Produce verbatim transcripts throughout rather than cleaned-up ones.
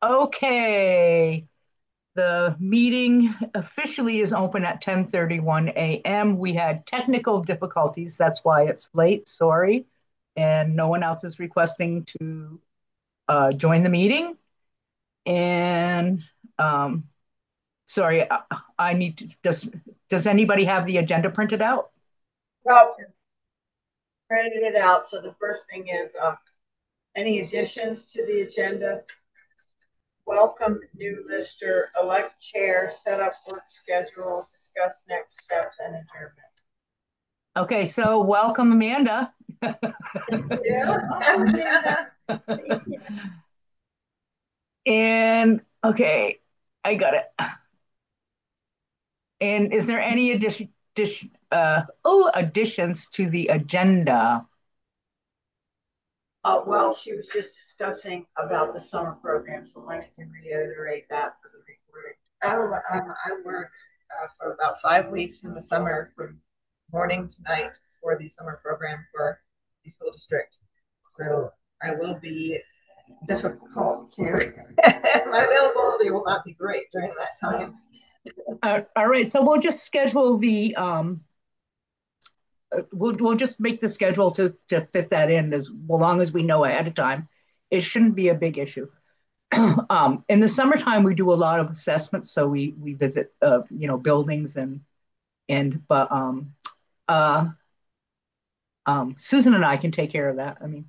Okay, the meeting officially is open at ten thirty-one a m. We had technical difficulties, that's why it's late, sorry. And no one else is requesting to uh, join the meeting. And um, sorry, I, I need to, does, does anybody have the agenda printed out? Well, printed it out. So the first thing is uh, any additions to the agenda. Welcome new lister, elect chair, set up work schedule, discuss next steps, and adjournment. Okay, so welcome, Amanda. Yeah. And okay, I got it. And is there any addition, addition uh, oh, additions to the agenda? Uh, well, she was just discussing about the summer program, so I'd like to reiterate that for the recording. Oh, um, I work uh, for about five weeks in the summer from morning to night for the summer program for the school district. So I will be difficult to, my availability will not be great during that time. Uh, all right, so we'll just schedule the um, uh, we'll we'll just make the schedule to to fit that in as long as we know ahead of time. It shouldn't be a big issue. um, in the summertime, we do a lot of assessments, so we we visit uh, you know buildings and and but um uh um Susan and I can take care of that. I mean,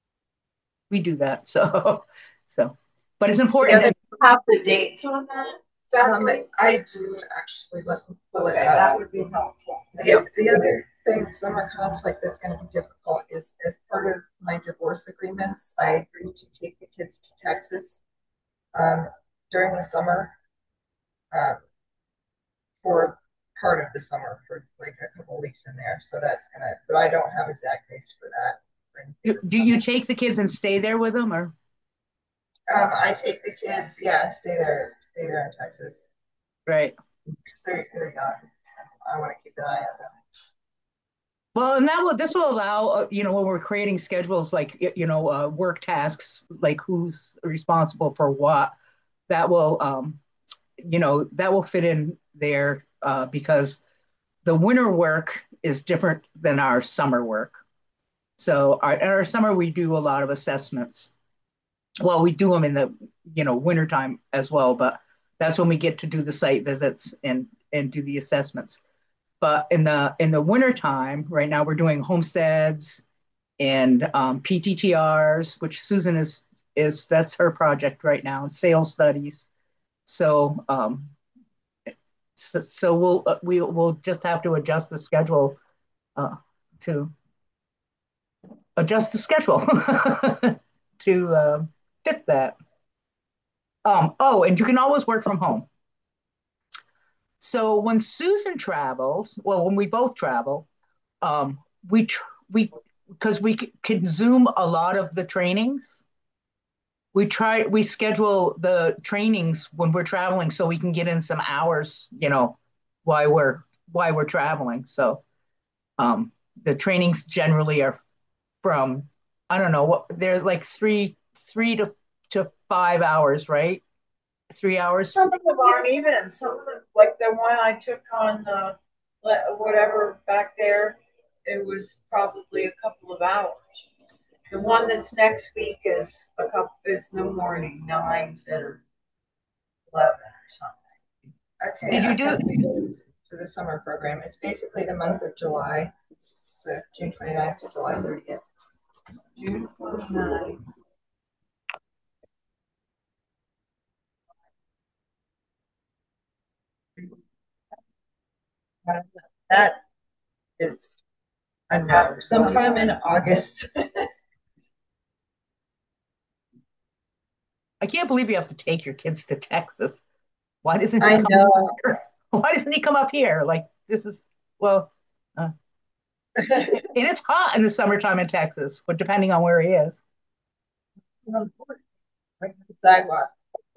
we do that, so so. But it's important Yeah, they that have the dates on that. Um, I do actually let them pull it Okay, up. that would be helpful. The, the other thing, summer conflict that's going to be difficult is as part of my divorce agreements, I agreed to take the kids to Texas um, during the summer uh, for part of the summer for like a couple of weeks in there. So that's gonna, but I don't have exact dates for that or anything this do you summer. take the kids and stay there with them, or Um, I take the kids, yeah, stay there, stay there in Texas right? because they're they're young. I want to keep an eye on them. Well, and that will this will allow uh, you know when we're creating schedules like you know uh, work tasks like who's responsible for what that will um you know that will fit in there uh, because the winter work is different than our summer work. So our, in our summer we do a lot of assessments. Well, we do them in the you know wintertime as well, but that's when we get to do the site visits and and do the assessments. But in the in the wintertime, right now we're doing homesteads and um, P T T Rs, which Susan is is that's her project right now, and sales studies. So um, so, so we'll uh, we will just have to adjust the schedule uh, to adjust the schedule to uh, fit that. Um, oh, and you can always work from home. So when Susan travels, well, when we both travel, um, we tr- we because we c- can Zoom a lot of the trainings. We try we schedule the trainings when we're traveling so we can get in some hours, you know, while we're while we're traveling. So um, the trainings generally are from I don't know what they're like three three to to five hours, right? Three hours. Some of them aren't even. Some of them, like the one I took on uh, whatever back there, it was probably a couple of hours. The one that's next week is a couple is no morning, nine to eleven or something. Okay, Did you I've do? got the dates for the summer program. It's basically the month of July, so June twenty-ninth to July thirtieth. June twenty-ninth. That Is a no, sometime in August. I can't believe you have to take your kids to Texas. Why doesn't he I come know. here? Why doesn't he come up here? Like this is well, uh, and it's hot in the summertime in Texas, but depending on where he is. Sidewalk.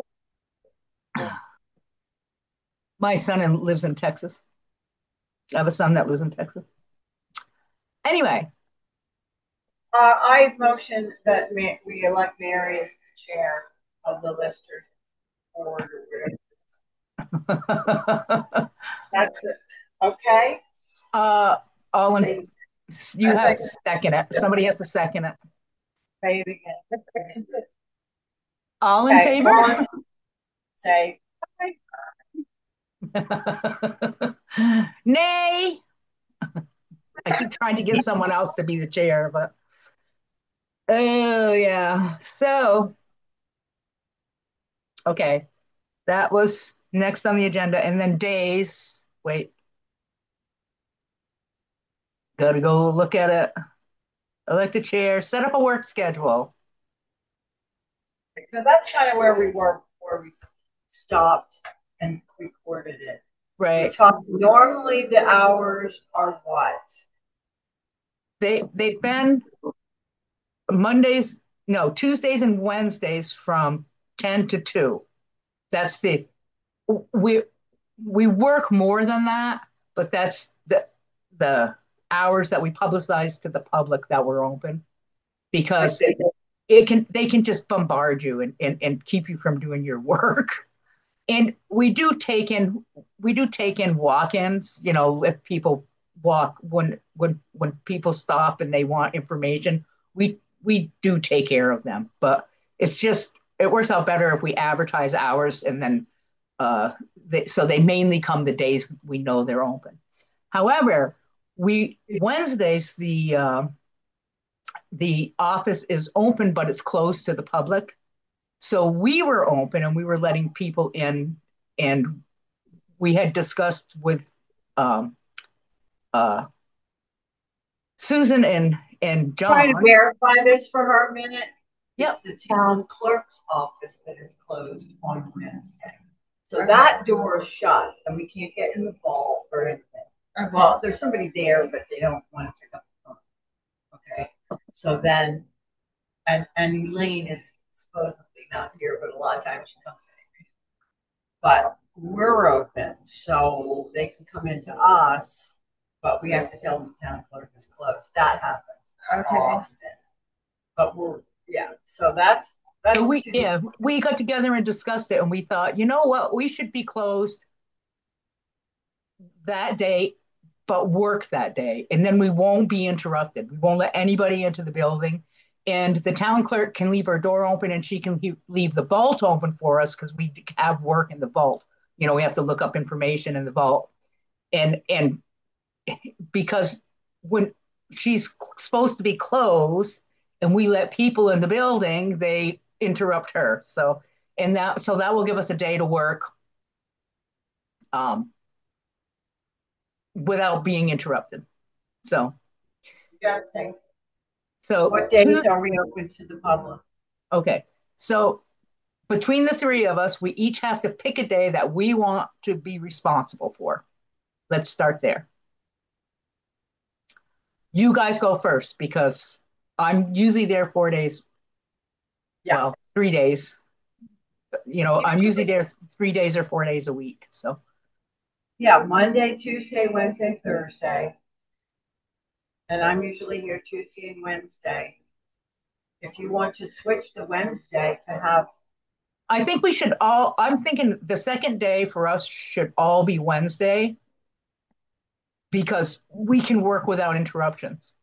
My son in, lives in Texas. I have a son that lives in Texas. Anyway, uh, I motion that we elect Mary as the chair. of the listers board or whatever. That's it. Okay. uh, all in, Say, you A have to second. second it. Somebody has to second it. say it again. All in Okay. favor? On. Say. Nay. I keep trying to get someone else to be the chair, but oh yeah. So, okay. That was next on the agenda. And then days. Wait, gotta go look at it. Elect a chair, set up a work schedule. So that's kind of where we were before we stopped and recorded it. We're Right. talking, normally the hours are what? They they've been Mondays, no, Tuesdays and Wednesdays from ten to two. That's the we we work more than that, but that's the the hours that we publicize to the public that we're open I because see. it can they can just bombard you and, and, and keep you from doing your work. And we do take in we do take in walk-ins, you know, if people walk when when when people stop and they want information, we we do take care of them. But it's just it works out better if we advertise hours and then uh they, so they mainly come the days we know they're open. However, we Wednesdays the uh, the office is open, but it's closed to the public. So we were open and we were letting people in, and we had discussed with um, uh, Susan and and Trying to John. verify this for her a minute. Yep. It's the town clerk's office that is closed on Wednesday. So that door is shut and we can't get in the vault or anything. Okay. Well, there's somebody there, but they don't want to pick up the phone. Okay. So then, and, and Elaine is supposedly not here, but a lot of times she comes anyway. But we're open, so they can come into us, but we have to tell them the town clerk is closed. That happens Okay. often. But we're, yeah, so that's, that's So we two- yeah we got together and discussed it, and we thought, you know what, we should be closed that day, but work that day, and then we won't be interrupted. We won't let anybody into the building, and the town clerk can leave her door open, and she can leave the vault open for us because we have work in the vault. You know, we have to look up information in the vault, and and because when she's supposed to be closed and we let people in the building, they interrupt her. So and that so that will give us a day to work um, without being interrupted. So suggesting. so What days are we open to the public? okay. So between the three of us, we each have to pick a day that we want to be responsible for. Let's start there. You guys go first because I'm usually there four days. Yeah. Well, three days. You know, I'm usually there three days or four days a week. So Yeah, Monday, Tuesday, Wednesday, Thursday. And I'm usually here Tuesday and Wednesday. If you want to switch the Wednesday to have, I think we should all, I'm thinking the second day for us should all be Wednesday because we can work without interruptions.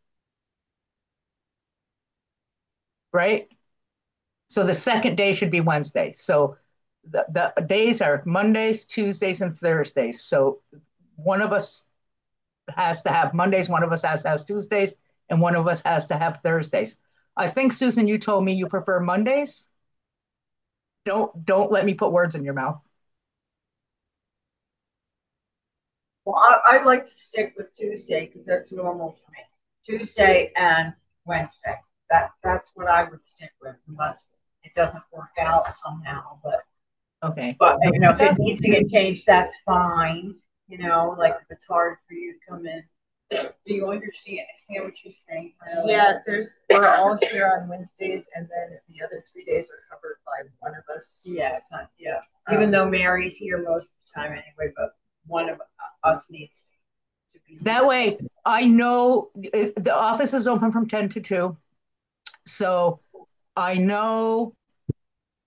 Right? So the second day should be Wednesday. So the, the days are Mondays, Tuesdays, and Thursdays. So one of us has to have Mondays, one of us has to have Tuesdays, and one of us has to have Thursdays. I think, Susan, you told me you prefer Mondays. Don't don't let me put words in your mouth. well, I, I'd like to stick with Tuesday because that's normal for me. Tuesday and Wednesday. That that's what I would stick with unless it doesn't work out somehow. But Okay. but you know, if it needs to get changed, that's fine. You know, like if it's hard for you to come in. Do you understand? Understand what you're saying? Yeah, there's we're all here on Wednesdays, and then the other three days are covered by one of us. Yeah, yeah. Even um, though Mary's here most of the time anyway, but one of us needs to, to be that here. way. I know it, the office is open from ten to two, so I know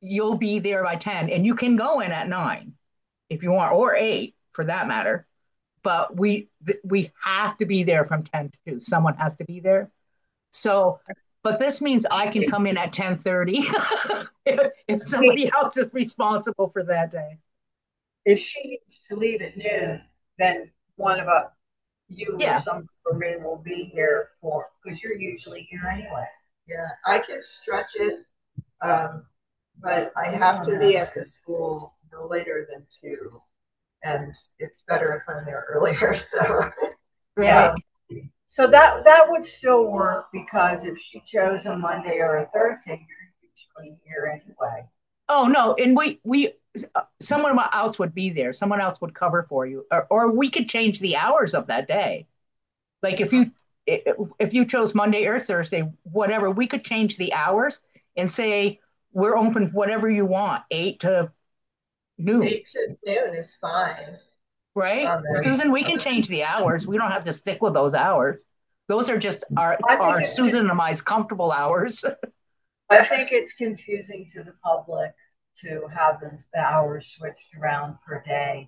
you'll be there by ten, and you can go in at nine if you want, or eight for that matter. But we we have to be there from ten to two. Someone has to be there. So, but this means I can come in at ten thirty if, if somebody else is responsible for that day. If she needs to leave at noon, then one of us, you or Yeah. some for me, will be here for because you're usually here anyway. Yeah, I can stretch it, um, but I have to be at the school no later than two, and it's better if I'm there earlier. So, Yeah. So that that would still work because if she chose a Monday or a Thursday, you're usually here anyway. Oh no, and we we someone else would be there. Someone else would cover for you, or or we could change the hours of that day. Like if you if you chose Monday or Thursday, whatever, we could change the hours and say we're open whatever you want, eight to noon, eight to noon is fine right? on this. Susan, we can change the hours. We don't have to stick with those hours. Those are just our I think our it's Susan conf- and I's comfortable hours. I think it's confusing to the public to have the, the hours switched around per day.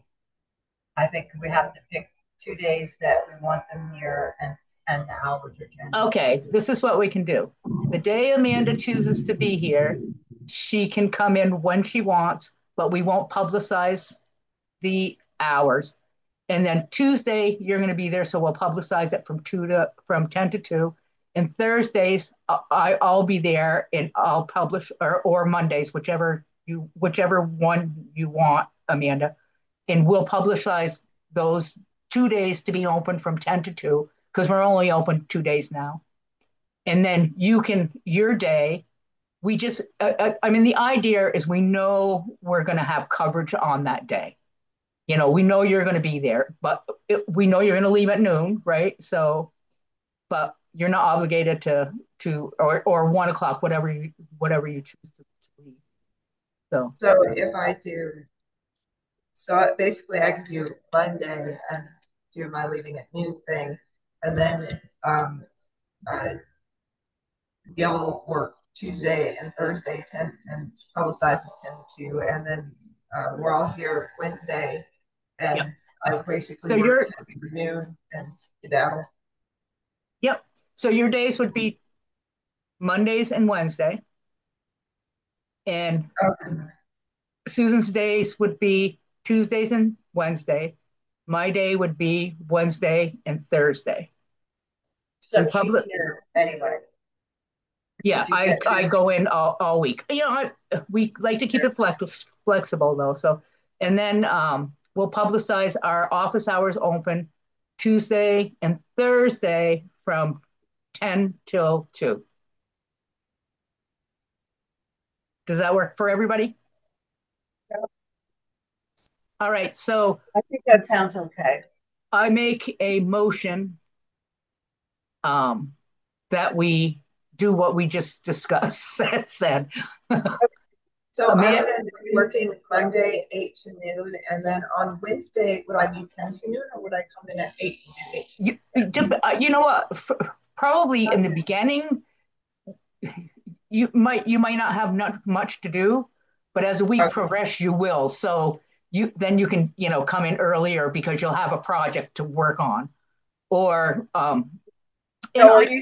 I think we have to pick two days that we want them here and and the hours are changed. Okay, this is what we can do. The day Amanda chooses to be here, she can come in when she wants, but we won't publicize the hours. And then Tuesday, you're going to be there, so we'll publicize it from two to from ten to two. And Thursdays, I, I'll be there and I'll publish, or or Mondays, whichever you whichever one you want, Amanda. And we'll publicize those two days to be open from ten to two because we're only open two days now. And then you can your day. We just, uh, I mean, the idea is we know we're going to have coverage on that day. You know, we know you're going to be there, but it, we know you're going to leave at noon, right? So, but you're not obligated to to or or one o'clock, whatever you whatever you choose to, to leave. So, So if I do, so basically I could do Monday and do my leaving at noon thing, and then um, uh, y'all work Tuesday and Thursday ten and publicizes ten to two, and then uh, we're all here Wednesday, yep. and I basically So work you're ten to noon and skedaddle. Yep. So your days would be Mondays and Wednesday, and Okay. Susan's days would be Tuesdays and Wednesday. My day would be Wednesday and Thursday. So We she's public, here anyway. yeah, Did you I get I that? go in all, all week. You know, I, we like to keep it flex, flexible though. So, and then um, we'll publicize our office hours open Tuesday and Thursday from ten till two. Does that work for everybody? All right, so I think that sounds okay. I make a motion um, that we do what we just discussed, said. So I'm Amanda, gonna be working Monday eight to noon, and then on Wednesday would I be ten to noon, or would I come in at eight and do eight to you, noon? uh, you know what? F- Probably in the beginning, you might you might not have not much to do, but as the week Okay. progresses, you will. So you then you can you know come in earlier because you'll have a project to work on, or um, you So know, are you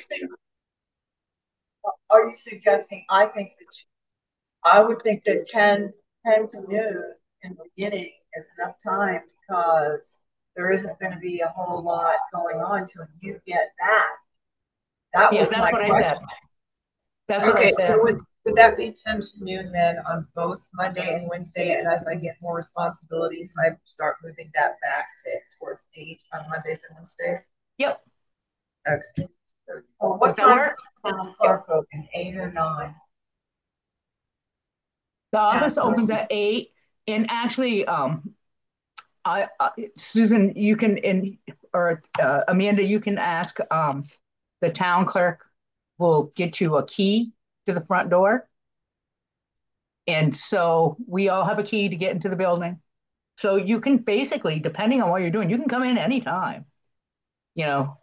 are you suggesting? I think that she, I would think that ten ten to noon in the beginning is enough time because there isn't going to be a whole lot going on till you get back. That yes, was that's my what I said. question. Okay. That's what I Okay, said. so would, would that be ten to noon then on both Monday and Wednesday? And as I get more responsibilities, I start moving that back to towards eight on Mondays and Wednesdays. Yep. Okay. Well, Does what that time work? is town clerk open? Eight or nine? The Town office clerk. opens at eight, and actually, um, I, uh, Susan, you can in or uh, Amanda, you can ask um, the town clerk will get you a key to the front door, and so we all have a key to get into the building. So you can basically, depending on what you're doing, you can come in anytime. You know,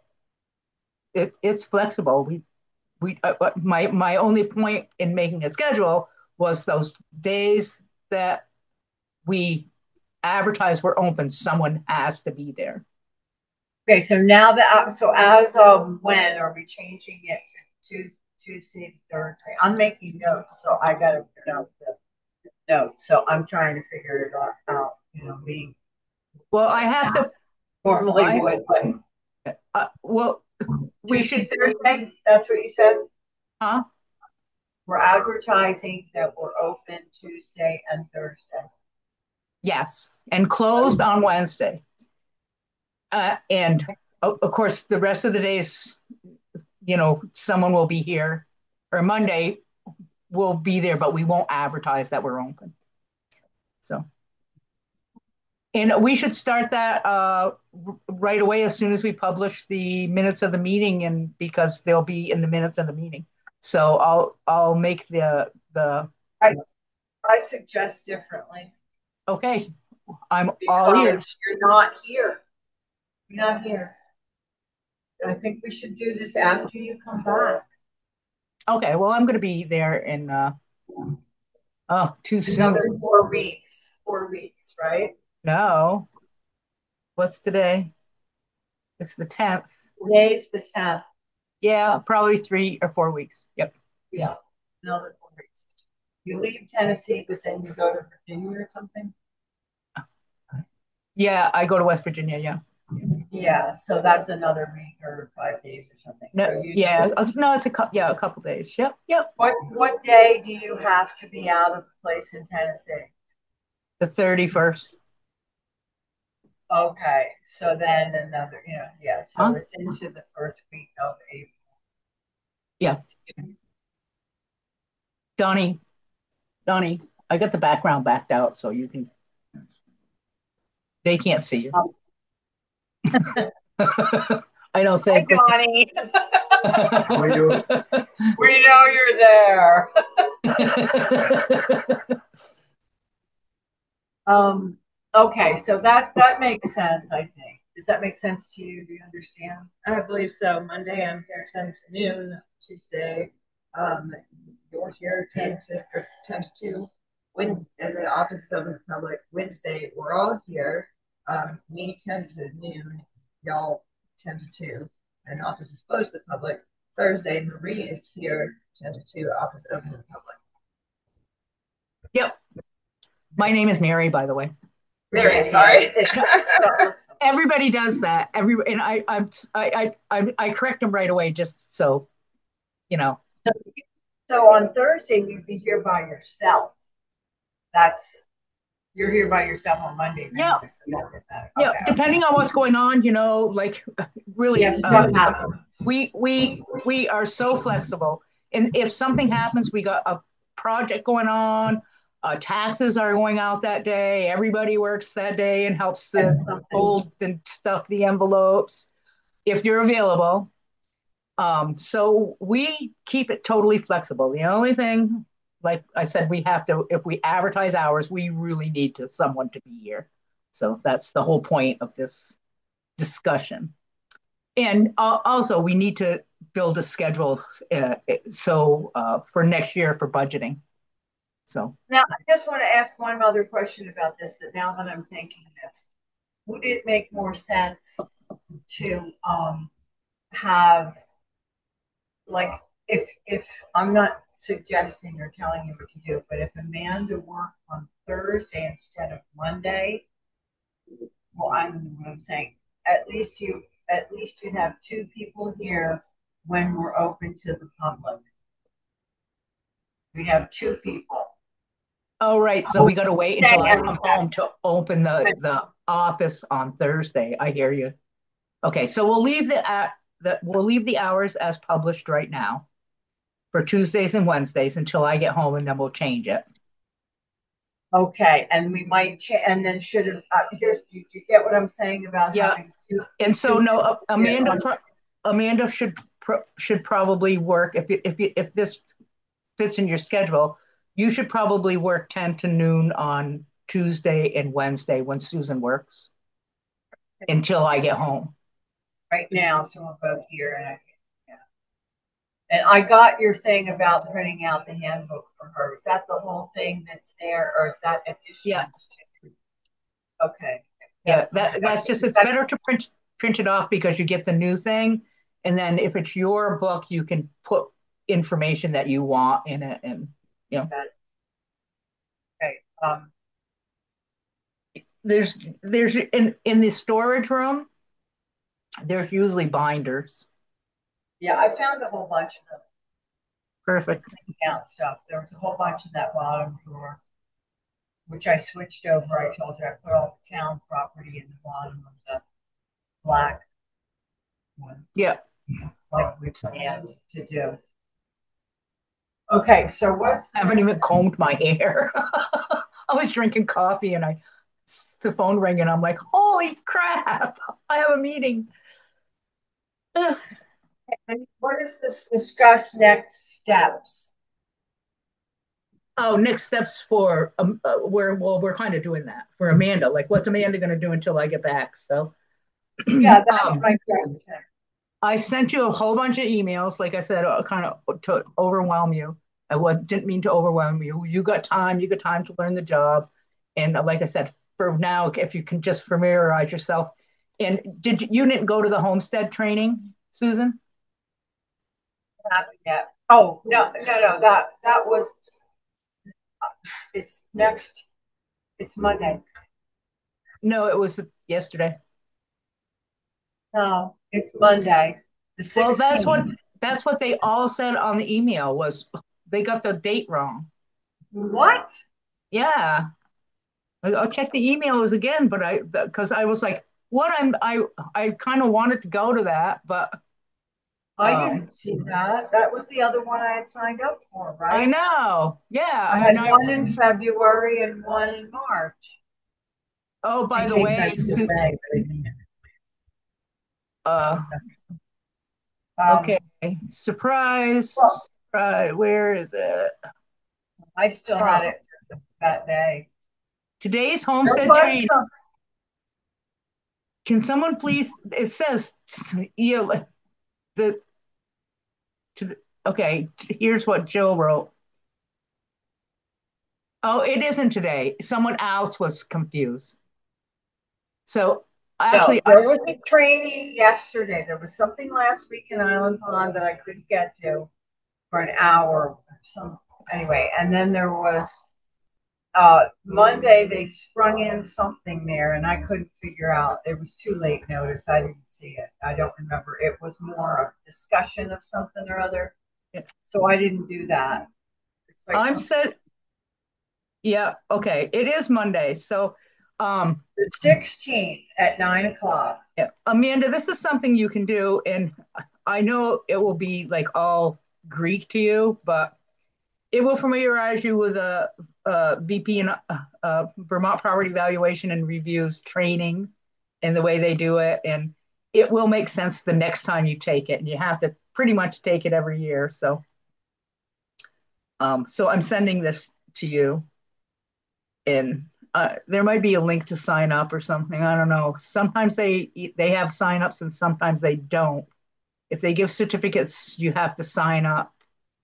it it's flexible. We we uh, uh, my my only point in making a schedule was those days that we advertise we're open, someone has to be there. Okay, so now that, so as of when are we changing it to Tuesday, Thursday? I'm making notes, so I gotta put out the notes. So I'm trying to figure it out, you know, being Well, I have to normally I, would, but uh, well, we Tuesday, should, Thursday, that's what you said? huh? We're advertising that we're open Tuesday and Thursday. Yes, and closed on Wednesday. Uh, and of course, the rest of the days, you know, someone will be here, or Monday will be there, but we won't advertise that we're open. So, and we should start that uh, right away as soon as we publish the minutes of the meeting, and because they'll be in the minutes of the meeting. So I'll I'll make the the. I I suggest differently. Okay, I'm all ears. You're not here. You're not here. I think we should do this after you come back. Okay, well, I'm going to be there in, uh, oh, too Another soon. four weeks. Four weeks, right? No. What's today? It's the tenth. Today's the tenth. Yeah, probably three or four weeks. Yep. Yeah, another four weeks. You leave Tennessee, but then you go to Virginia or something? Yeah, I go to West Virginia. Yeah. Yeah, so that's another week or five days or something. No, So you yeah, uh, no, it's a couple. Yeah, a couple days. Yep, yep. what what day do you have to be out of the place in Tennessee? The thirty-first. Okay, so then another, yeah, yeah. So Huh? it's into the first week of April. Yeah. Donnie, Donnie, I got the background backed out so you can, they can't see you. Um, I don't think. Hi, Donnie. How are you doing? We know you're there. um, okay, so that that makes sense, I think. Does that make sense to you? Do you understand? I believe so. Monday I'm here ten to noon. Tuesday, um, you're here ten to or ten to two. Wednesday, and the office is open to the public. Wednesday, we're all here. Um, me ten to noon, y'all ten to two, and the office is closed to the public. Thursday, Marie is here ten to two. Office open to the public. Yep. My name is Mary, by the way. Mary, sorry. Everybody does that. Every and I I'm I I I, I correct them right away just so you know. So on Thursday you'd be here by yourself. That's you're here by yourself on Monday. Yeah. Okay. Yeah, depending on what's going on, you know, like really, yes, uh, we we we are so flexible. And if something happens, we got a project going on, uh, taxes are going out that day. Everybody works that day and helps to fold and stuff the envelopes if you're available. Um, so we keep it totally flexible. The only thing, like I said, we have to, if we advertise hours, we really need to someone to be here. So that's the whole point of this discussion. And uh, also, we need to build a schedule uh, so uh, for next year for budgeting. So now, I just want to ask one other question about this. That now that I'm thinking this, would it make more sense to um, have like if if I'm not suggesting or telling you what to do, but if Amanda worked on Thursday instead of Monday, well, I don't know what I'm saying. At least you at least you'd have two people here when we're open to the public. We have two people. Oh, right. So we got to wait until I come home to open the, the office on Thursday. I hear you. Okay, so we'll leave the uh, the we'll leave the hours as published right now for Tuesdays and Wednesdays until I get home, and then we'll change it. Okay, and we might change. And then should have uh, here's do you get what I'm saying about yeah? Having two, and so two no, uh, Amanda pro- Amanda should pro- should probably work if if if this fits in your schedule. You should probably work ten to noon on Tuesday and Wednesday when Susan works until I get home. Right now, so we're both here, and I, yeah. And I got your thing about printing out the handbook for her. Is that the whole thing that's there, or is that Yeah, additions to? Okay. yeah. That's, That that's just it's that's better to print print it off because you get the new thing, and then if it's your book, you can put information that you want in it, and you know, that. Okay. Um, there's there's in in the storage room, there's usually binders. yeah, I found a whole bunch of them Perfect. out stuff. There was a whole bunch in that bottom drawer, which I switched over. I told you I put all the town property in the bottom of the black one, Yeah. like we planned to do. Okay, so what's I haven't even combed my hair. I was drinking coffee and I the phone rang and I'm like, holy crap, I have a meeting. Ugh. what is this discuss next steps? Oh, next steps for um, uh, we're well, we're kind of doing that for Amanda. Like, what's Amanda going to do until I get back? So, Yeah, that's um, my question. I sent you a whole bunch of emails. Like I said, uh, kind of to overwhelm you. I was, didn't mean to overwhelm you. You got time. You got time to learn the job. And uh, like I said, for now, if you can just familiarize yourself. And did you, you didn't go to the homestead training, Susan? Not yet. Oh no, no, no. That that was. It's next. It's Monday. No, it was yesterday. No, it's Monday, the Well, that's what sixteenth. that's what they all said on the email was they got the date wrong. What? Yeah, I- will check the emails again, but I because I was like, what I'm I I kind of wanted to go to that, but I um, didn't see that. That was the other one I had signed up for, I right? know, yeah, I and had I one in February and one in March. oh by In the case way, I did May, but I didn't. uh, Um, okay, surprise, well, surprise, where is it? I still had Oh, it that day. today's There homestead was train. some. Can someone please? It says you know, the to okay. Here's what Jill wrote. Oh, it isn't today. Someone else was confused. So No, actually, I, there was a training yesterday. There was something last week in Island Pond that I couldn't get to for an hour. Some anyway, and then there was uh, Monday. They sprung in something there, and I couldn't figure out. It was too late notice. I didn't see it. I don't remember. It was more a discussion of something or other. So I didn't do that. It's like I'm some set. Yeah, okay. It is Monday. So, um, the sixteenth at nine o'clock. yeah. Amanda, this is something you can do, and I know it will be like all Greek to you, but it will familiarize you with a, V P and uh, uh, Vermont Property Valuation and Reviews training and the way they do it, and it will make sense the next time you take it. And you have to pretty much take it every year. So, um, so I'm sending this to you. And uh, there might be a link to sign up or something. I don't know. Sometimes they they have signups and sometimes they don't. If they give certificates, you have to sign up.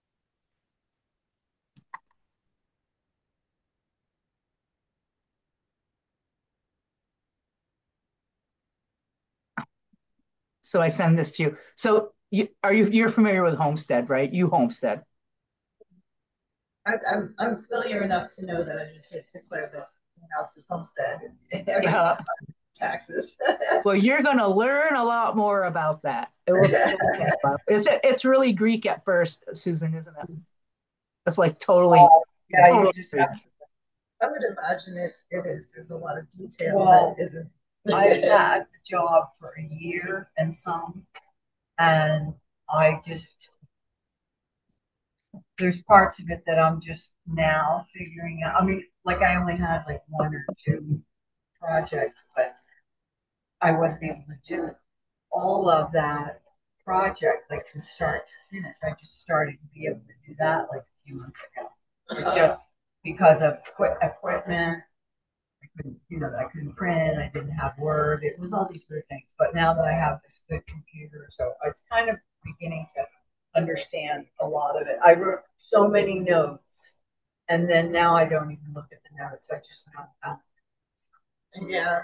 So I send this to you. So you, are you you're familiar with Homestead, right? You Homestead. I, I'm I'm familiar enough to know that I need to declare the house as homestead every year Yeah. on taxes. Well, you're going to learn a lot more about that. It will, it's it's really Greek at first, Susan, isn't it? It's like totally, Oh, yeah, you totally just Greek. have to. I would imagine it, it is. There's a lot of detail Well, that isn't. I've had the job for a year and some, and I just there's parts of it that I'm just now figuring out. I mean, like I only had like one or two projects, but I wasn't able to do all of that project like from start to finish. I just started to be able to do that like a few months ago. It's just because of equi- equipment. I couldn't, you know, I couldn't print. I didn't have Word. It was all these weird things. But now that I have this good computer, so it's kind of beginning to understand a lot of it. I wrote so many notes, and then now I don't even look at the notes. I just know about Yeah.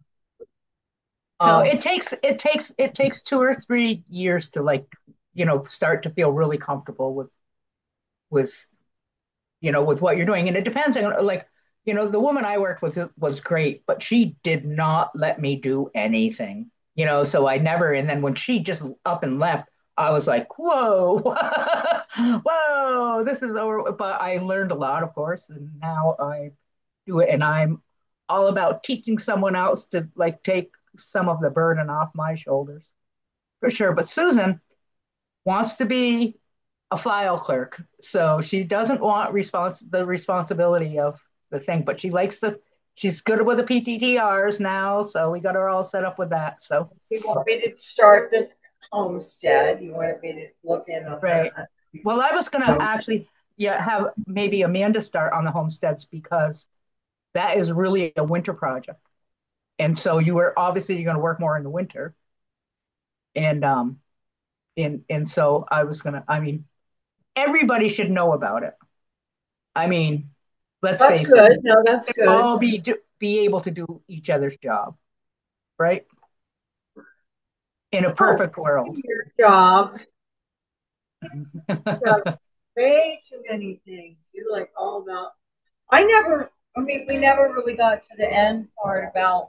So um, it takes it takes it takes two or three years to like, you know, start to feel really comfortable with with you know with what you're doing. And it depends on like, you know, the woman I worked with was great, but she did not let me do anything. You know, so I never and then when she just up and left, I was like, whoa, whoa, this is over. But I learned a lot, of course, and now I do it and I'm all about teaching someone else to like take some of the burden off my shoulders for sure. But Susan wants to be a file clerk, so she doesn't want respons- the responsibility of the thing, but she likes the. She's good with the P T T Rs now, so we got her all set up with that. So you want me to start the homestead? You wanted me to look in on right. that? Well, I was gonna actually, yeah, have maybe Amanda start on the homesteads because that is really a winter project, and so you were obviously you're going to work more in the winter, and um, and and so I was gonna. I mean, everybody should know about it. I mean, let's That's face it, good. No, that's good. all be do, be able to do each other's job, right? In a Oh, perfect world. your job. You have way too many things. You like all about. I never. I mean, we never really got to the end part about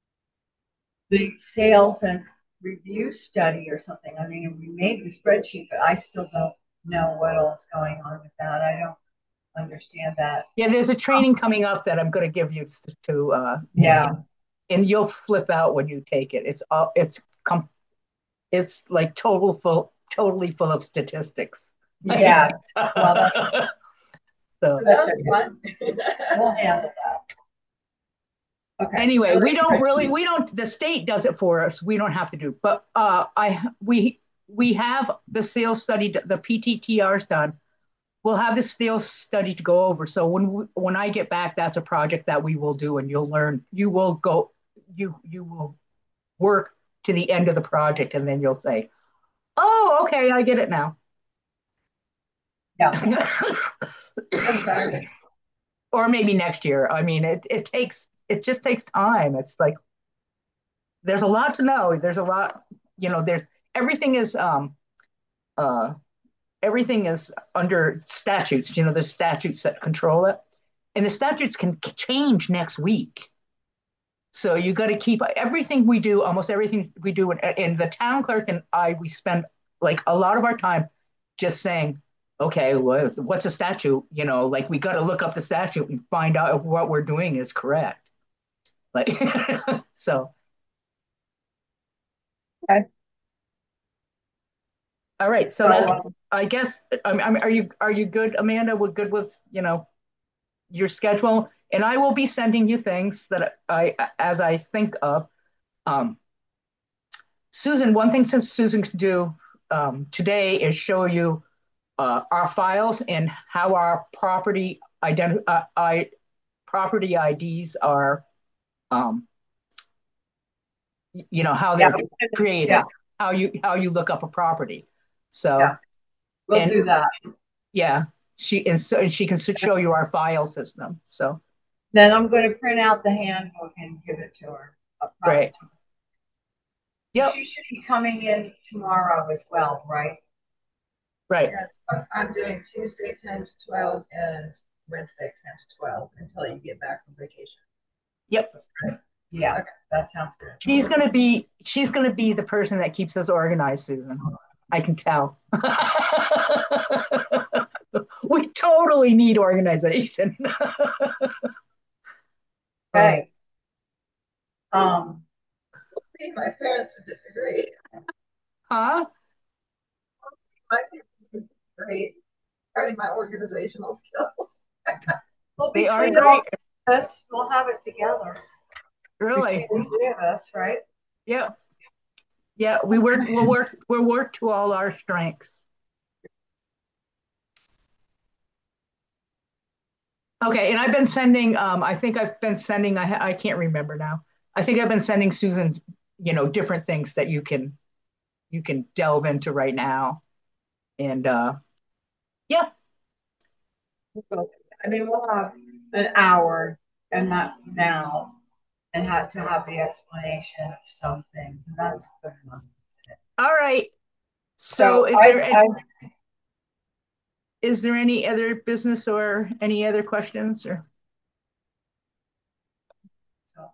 the sales and review study or something. I mean, we made the spreadsheet, but I still don't know what else going on with that. I don't understand that. Yeah, there's a training coming up that I'm going to give you to, to uh, Yeah. and, and you'll flip out when you take it. It's all it's com- it's like total full, totally full of statistics. Yes. Well, that's So that's That's okay. fun. We'll handle that. Okay. anyway, Oh, we that's don't really, spreadsheet. we don't, the state does it for us. We don't have to do, but uh, I, we, we have the sales study, the P T T Rs done. We'll have the sales study to go over. So when, we, when I get back, that's a project that we will do and you'll learn, you will go, you, you will work to the end of the project and then you'll say, oh, okay, I get it now. Yeah. Exactly. Or maybe next year. I mean, it, it takes, it just takes time. It's like, there's a lot to know. There's a lot, you know, there's everything is um uh everything is under statutes. You know, there's statutes that control it. And the statutes can change next week. So you got to keep everything we do, almost everything we do in, in the town clerk and I, we spend like a lot of our time just saying, okay, well, what's a statute? You know, like we got to look up the statute and find out if what we're doing is correct. Like, so, Okay. all right. So So that's, uh, I guess, I mean, are you, are you good, Amanda? We're good with, you know, your schedule? And I will be sending you things that I, as I think of. Um, Susan, one thing since Susan can do um, today is show you uh, our files and how our property identi- uh, I, property I Ds are, um, you know, how yeah, they're yeah, created, how you how you look up a property. yeah. So We'll and do that. yeah, she and so and she can show you our file system. So Then I'm going to print out the handbook and give it to her. I'll probably great. tomorrow. Yep. She should be coming in tomorrow as well, right? Right. Yes, I'm doing Tuesday ten to twelve and Wednesday ten to twelve until you get back from vacation. Yep. That's great. Yeah, Okay. that sounds good. She's gonna be she's gonna be the person that keeps us organized, Susan. I can tell. We totally need organization. Uh, Okay. Um, See, my parents would disagree. huh? My parents would disagree regarding my organizational skills. well, They are between all great. of us, we'll have it together. Between Really. the three of us, right? Yeah. Yeah. We work we'll work we'll work to all our strengths. Okay, and I've been sending um I think I've been sending I I can't remember now. I think I've been sending Susan, you know, different things that you can you can delve into right now. And uh, yeah, I mean, we'll have an hour and not now and had to have the explanation of some things, and that's good enough. all right. So So is I, there any, I is there any other business or any other questions or? so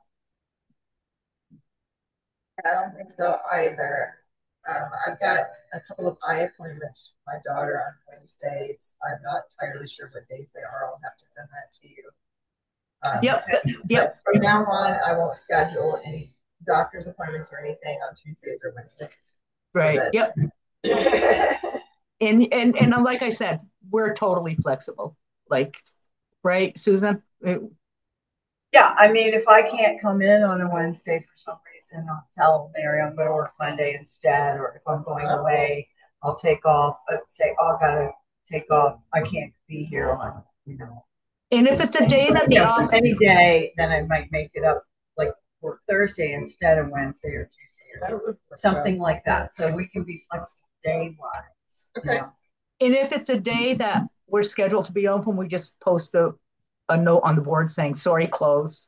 I don't think so either. Um, I've got a couple of eye appointments for my daughter on Wednesdays. I'm not entirely sure what days they are. I'll have to send that to you. Um, Yep, th- but yep, from now on, I won't schedule any doctor's appointments or anything on Tuesdays or Wednesdays. So right, yep. that And and and like I said, we're totally flexible. Like, right, Susan? It- yeah, I mean, if I can't come in on a Wednesday for some reason, I'll tell Mary I'm going to work Monday instead, or if I'm going away, I'll take off. Uh, say, oh, I gotta take off. I can't be here on, you know, And if it's a day that the yeah, so office, any day, then I might make it up, like work Thursday instead of Wednesday or Tuesday or something like that. So we can be flexible day wise. Okay. You know? and if it's a day that we're scheduled to be open, we just post a, a note on the board saying, sorry, closed.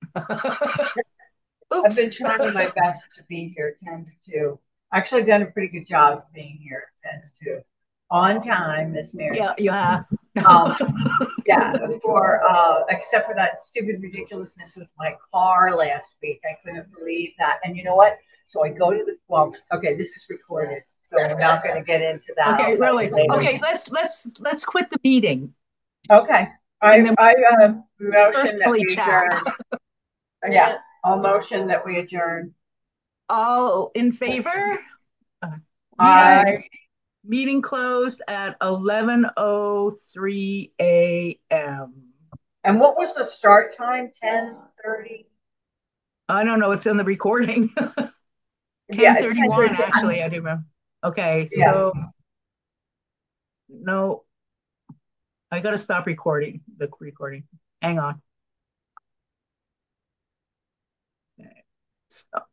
I've Oops. been trying my best to be here ten to two. Actually, done a pretty good job of being here at ten to two. On time, Miss Mary. Yeah, you have. Um, yeah, for uh, except for that stupid ridiculousness with my car last week. I couldn't believe that. And you know what? So I go to the well, okay, this is recorded, so we're not going to get into that. Okay, I'll tell really? you later. Okay, let's let's let's quit the meeting. Okay. And I then I uh, motion that personally we chat. adjourn. Yeah, I'll motion that we adjourn. All in favor? Uh, I Meeting, meeting closed at eleven oh three a m. and what was the start time? Ten thirty. I don't know, it's in the recording. Yeah, it's ten ten thirty-one, thirty. actually, I do remember. Okay, Yeah. so no, I gotta stop recording, the recording. Hang on. Okay, stop.